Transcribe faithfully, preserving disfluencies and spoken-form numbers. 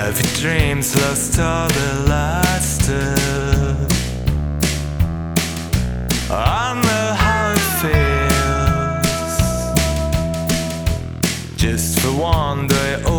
Have your dreams lost all their luster? I know how it feels. Just for one day